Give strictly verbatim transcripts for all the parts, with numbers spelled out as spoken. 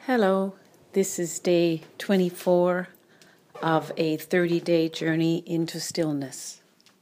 Hello, this is day twenty-four of a thirty-day journey into stillness.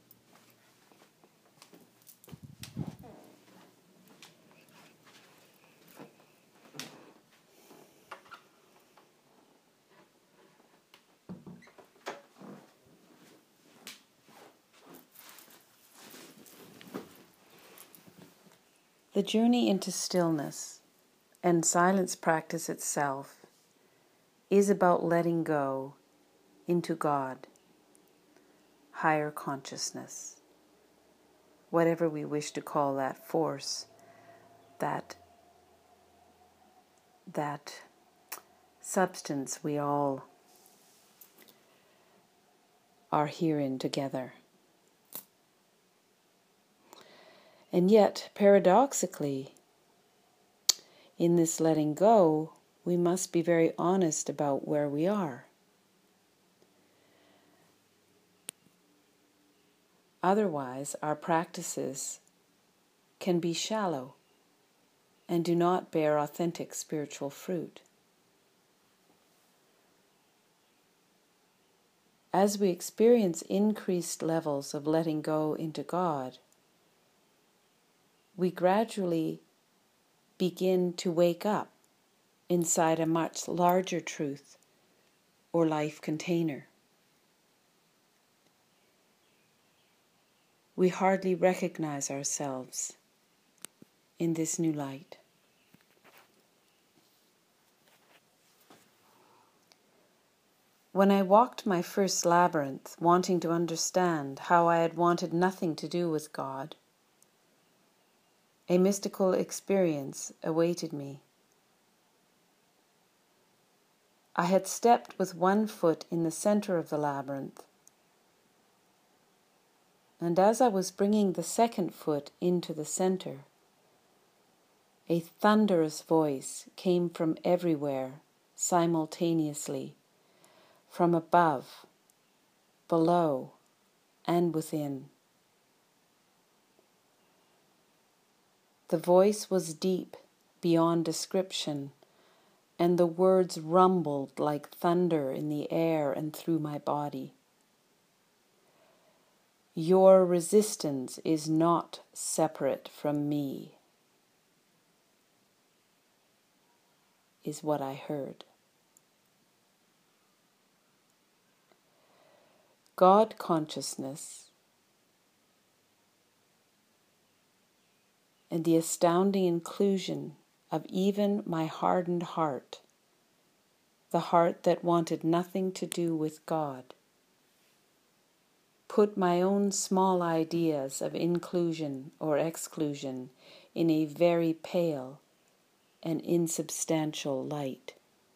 The journey into stillness and silence practice itself is about letting go into God, higher consciousness, whatever we wish to call that force, that, that substance we all are herein together. And yet, paradoxically, in this letting go, we must be very honest about where we are. Otherwise, our practices can be shallow and do not bear authentic spiritual fruit. As we experience increased levels of letting go into God, we gradually begin to wake up inside a much larger truth or life container. We hardly recognize ourselves in this new light. When I walked my first labyrinth, wanting to understand how I had wanted nothing to do with God, a mystical experience awaited me. I had stepped with one foot in the center of the labyrinth, and as I was bringing the second foot into the center, a thunderous voice came from everywhere simultaneously, from above, below, and within. The voice was deep beyond description, and the words rumbled like thunder in the air and through my body. Your resistance is not separate from me, is what I heard. God consciousness and the astounding inclusion of even my hardened heart, the heart that wanted nothing to do with God, put my own small ideas of inclusion or exclusion in a very pale and insubstantial light.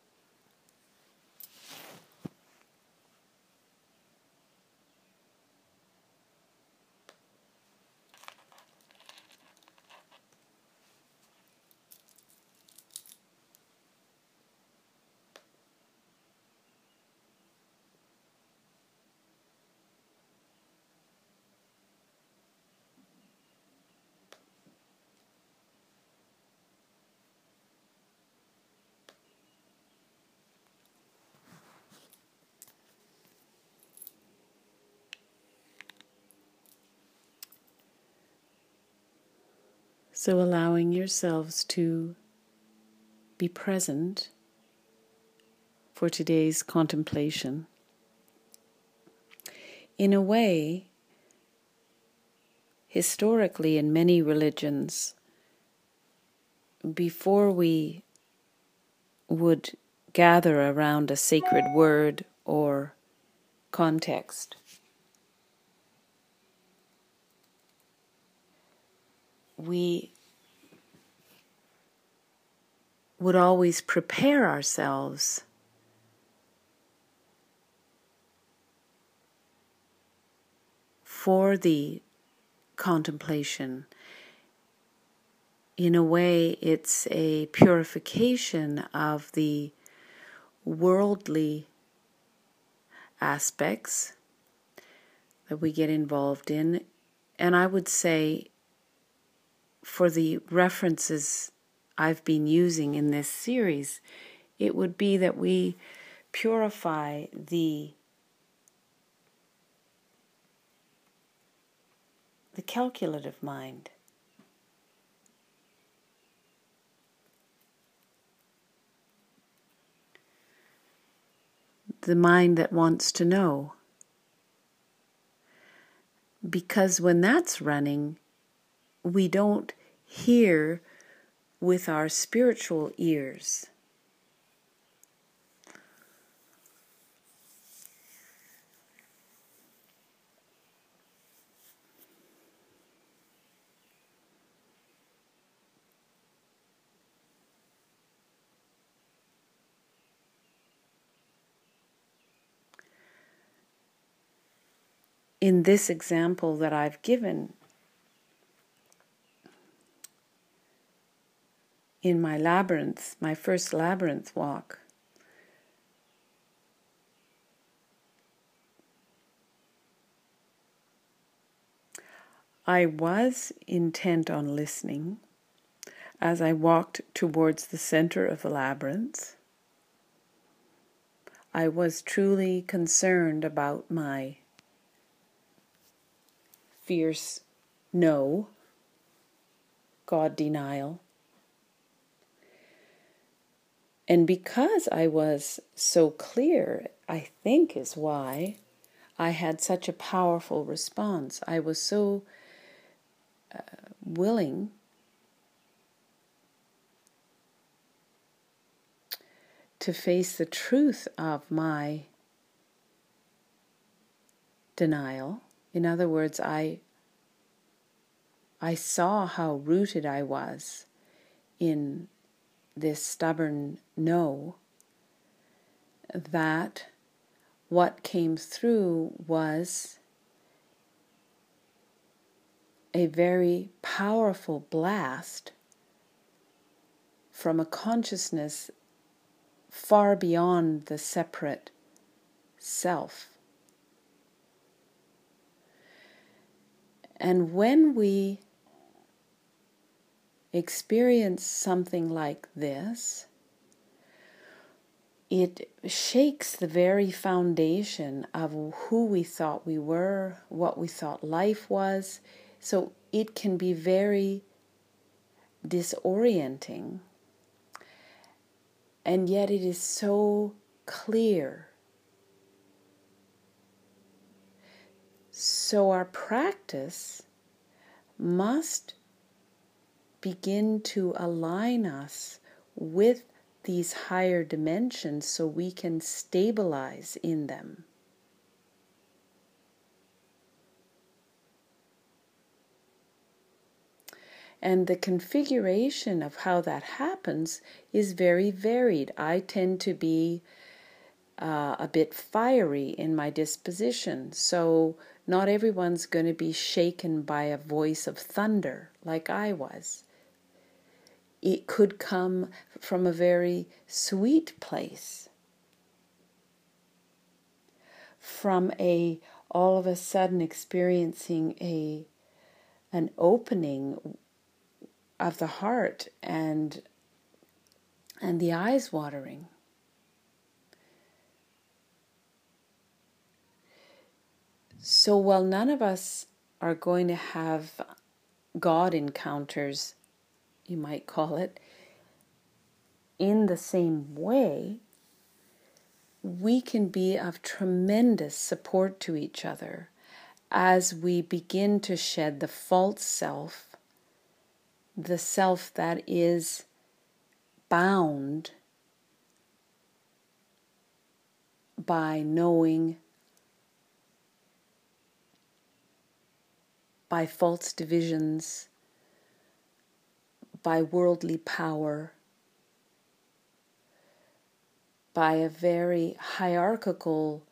So allowing yourselves to be present for today's contemplation. In a way, historically in many religions, before we would gather around a sacred word or context, we would always prepare ourselves for the contemplation. In a way, it's a purification of the worldly aspects that we get involved in. And I would say, for the references I've been using in this series, it would be that we purify the the calculative mind. The mind that wants to know. Because when that's running, we don't hear with our spiritual ears. In this example that I've given, in my labyrinth, my first labyrinth walk, I was intent on listening as I walked towards the center of the labyrinth. I was truly concerned about my fierce no, God denial. And because I was so clear, I think is why I had such a powerful response. I was so uh, willing to face the truth of my denial. In other words, I I saw how rooted I was in this stubborn no, that what came through was a very powerful blast from a consciousness far beyond the separate self. And when we experience something like this, it shakes the very foundation of who we thought we were, what we thought life was. So it can be very disorienting. And yet it is so clear. So our practice must begin to align us with these higher dimensions so we can stabilize in them. And the configuration of how that happens is very varied. I tend to be uh, a bit fiery in my disposition, so not everyone's going to be shaken by a voice of thunder like I was. It could come from a very sweet place, from a all of a sudden experiencing a an opening of the heart and and the eyes watering. So while none of us are going to have God encounters, you might call it, in the same way, we can be of tremendous support to each other as we begin to shed the false self, the self that is bound by knowing, by false divisions, by worldly power, by a very hierarchical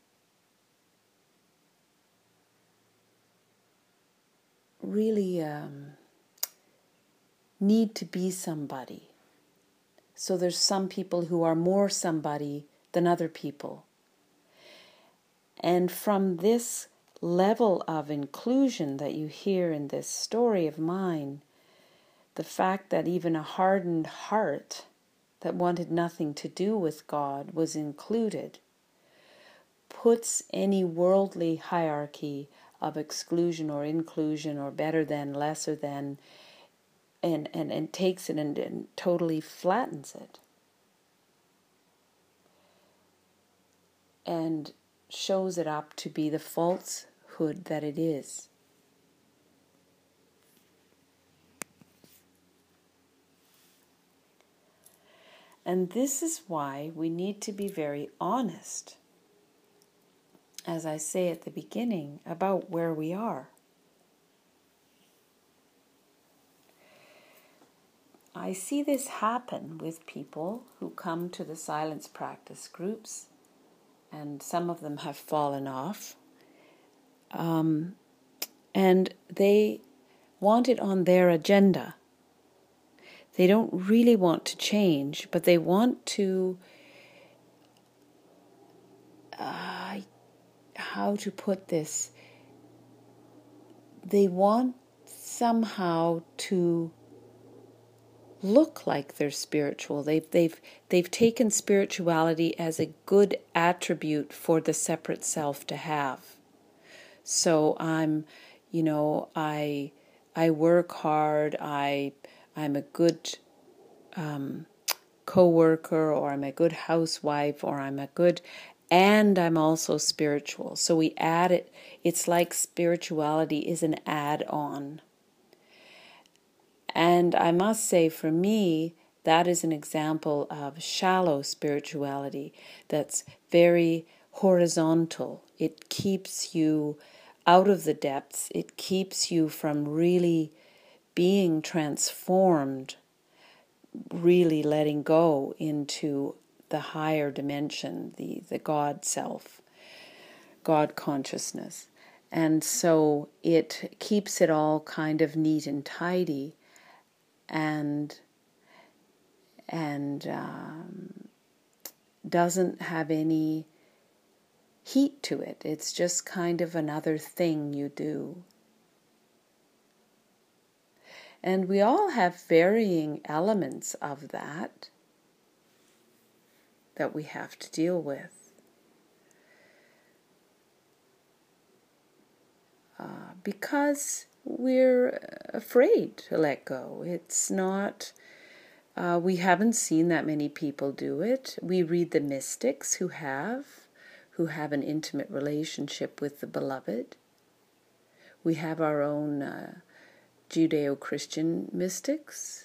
really um, need to be somebody. So there's some people who are more somebody than other people. And from this level of inclusion that you hear in this story of mine, the fact that even a hardened heart that wanted nothing to do with God was included, puts any worldly hierarchy of exclusion or inclusion or better than, lesser than, and, and, and takes it and, and totally flattens it. And shows it up to be the falsehood that it is. And this is why we need to be very honest, as I say at the beginning, about where we are. I see this happen with people who come to the silence practice groups, and some of them have fallen off, um, and they want it on their agenda. They don't really want to change, but they want to, uh, how to put this, they want somehow to look like they're spiritual. They've, they've, they've taken spirituality as a good attribute for the separate self to have. So I'm, you know, I, I work hard, I, I'm a good um, co-worker, or I'm a good housewife, or I'm a good, and I'm also spiritual. So we add it, it's like spirituality is an add-on. And I must say, for me, that is an example of shallow spirituality that's very horizontal. It keeps you out of the depths. It keeps you from really being transformed, really letting go into the higher dimension, the, the God self, God consciousness. And so it keeps it all kind of neat and tidy, and and um, doesn't have any heat to it. It's just kind of another thing you do. And we all have varying elements of that that we have to deal with. Uh, because we're afraid to let go. It's not, uh, we haven't seen that many people do it. We read the mystics who have, who have an intimate relationship with the beloved. We have our own uh, Judeo-Christian mystics.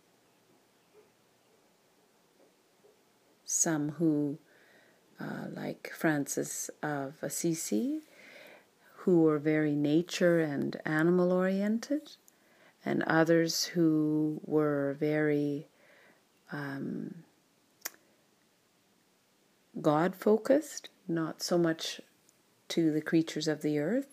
Some who, uh, like Francis of Assisi, who were very nature and animal oriented, and others who were very um, God focused, not so much to the creatures of the earth.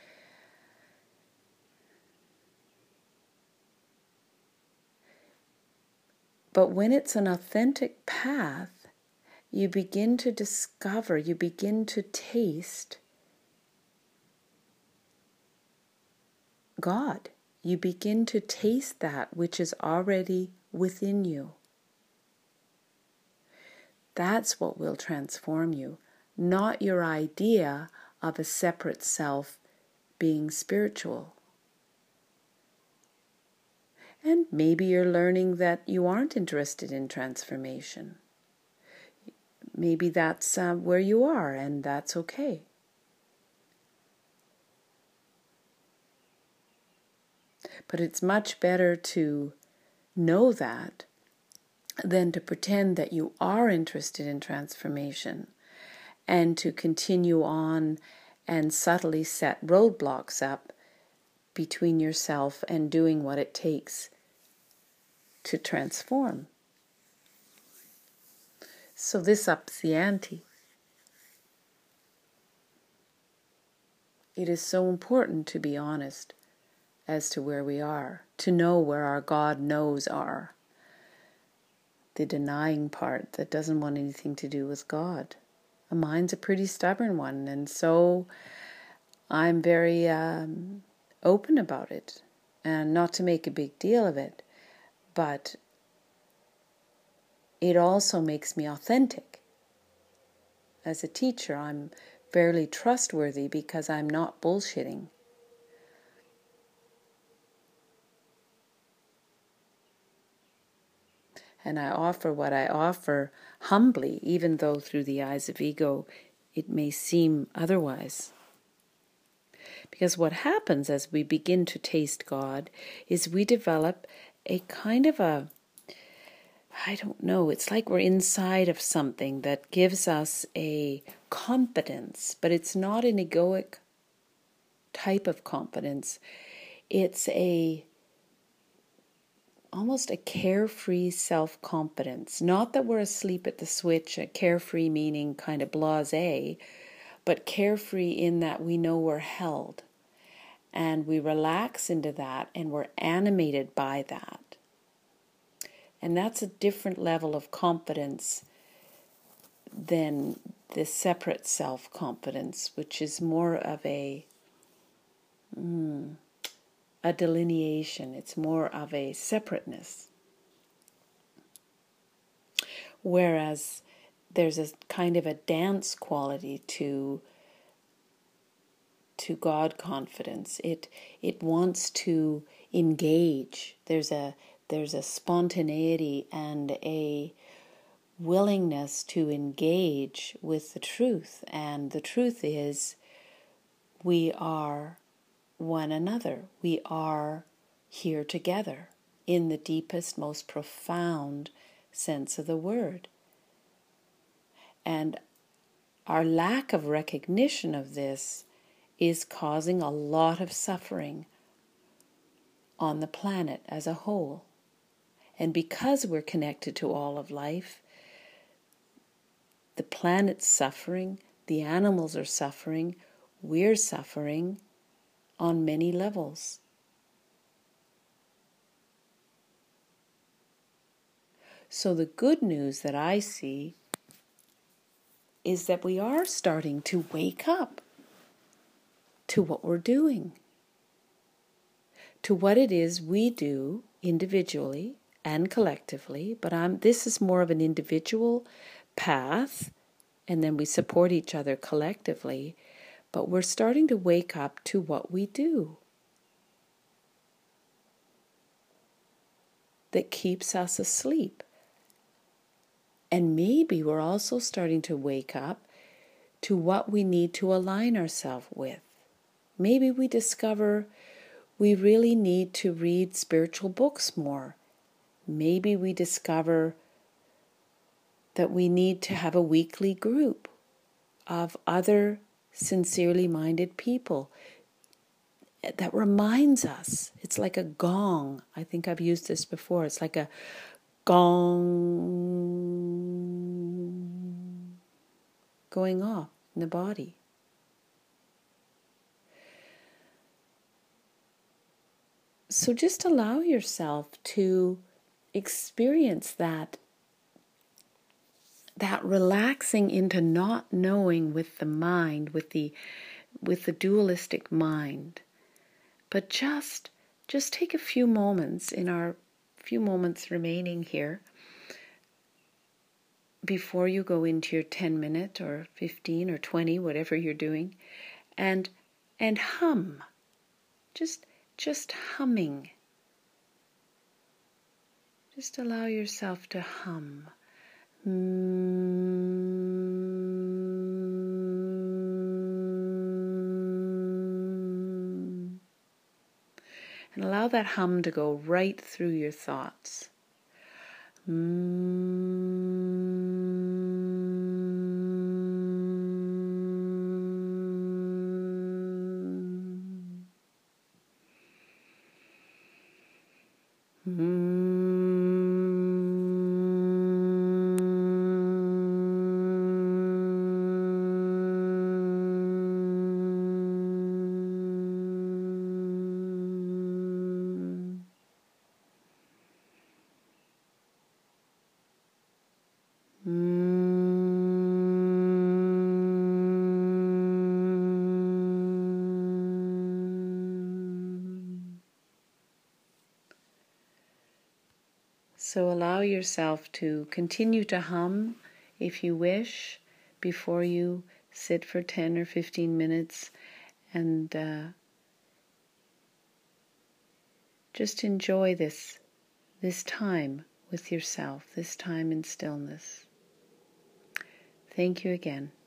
But when it's an authentic path, you begin to discover, you begin to taste God. You begin to taste that which is already within you. That's what will transform you, not your idea of a separate self being spiritual. And maybe you're learning that you aren't interested in transformation. Maybe that's uh, where you are, and that's okay. But it's much better to know that than to pretend that you are interested in transformation and to continue on and subtly set roadblocks up between yourself and doing what it takes to transform. So this ups the ante. It is so important to be honest as to where we are, to know where our God knows are. The denying part that doesn't want anything to do with God. Mine's a pretty stubborn one, and so I'm very um, open about it, and not to make a big deal of it, but it also makes me authentic. As a teacher, I'm fairly trustworthy because I'm not bullshitting. And I offer what I offer humbly, even though through the eyes of ego it may seem otherwise. Because what happens as we begin to taste God is we develop a kind of a, I don't know, it's like we're inside of something that gives us a confidence, but it's not an egoic type of confidence. It's a almost a carefree self-confidence. Not that we're asleep at the switch, a carefree meaning kind of blasé, but carefree in that we know we're held. And we relax into that and we're animated by that. And that's a different level of confidence than the separate self-confidence, which is more of a mm, a delineation. It's more of a separateness. Whereas there's a kind of a dance quality to to God confidence. It it wants to engage. There's a there's a spontaneity and a willingness to engage with the truth. And the truth is, we are one another. We are here together in the deepest, most profound sense of the word. And our lack of recognition of this is causing a lot of suffering on the planet as a whole. And because we're connected to all of life, the planet's suffering, the animals are suffering, we're suffering on many levels. So the good news that I see is that we are starting to wake up to what we're doing, to what it is we do individually and collectively, but I'm, this is more of an individual path, and then we support each other collectively, but we're starting to wake up to what we do that keeps us asleep. And maybe we're also starting to wake up to what we need to align ourselves with. Maybe we discover we really need to read spiritual books more. Maybe we discover that we need to have a weekly group of other sincerely minded people that reminds us. It's like a gong. I think I've used this before. It's like a gong going off in the body. So just allow yourself to experience that that relaxing into not knowing with the mind, with the with the dualistic mind. But just just take a few moments in our few moments remaining here before you go into your ten minute or fifteen or twenty, whatever you're doing, and and hum. Just just humming. Just allow yourself to hum. Mm. And allow that hum to go right through your thoughts. Mm. Mm. So allow yourself to continue to hum if you wish before you sit for ten or fifteen minutes and uh, just enjoy this, this time with yourself, this time in stillness. Thank you again.